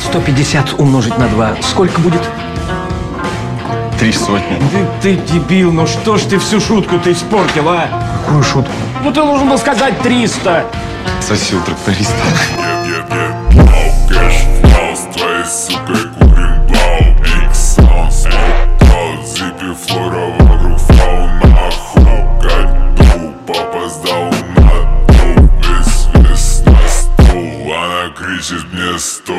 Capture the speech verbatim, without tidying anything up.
сто пятьдесят умножить на два. Сколько будет? Три сотни. Ты, ты дебил, ну что ж ты всю шутку-то испортил, а? Какую шутку? Ну ты должен был сказать триста. Сосил тракториста. Нет, нет, нет, бау, кэш, флау, с твоей сукой курим блау. Икс-саун, смоут, зипи, флора, вокруг фауна, хукать, папа сдал на ту, весь, весь на стул, она кричит мне стоп.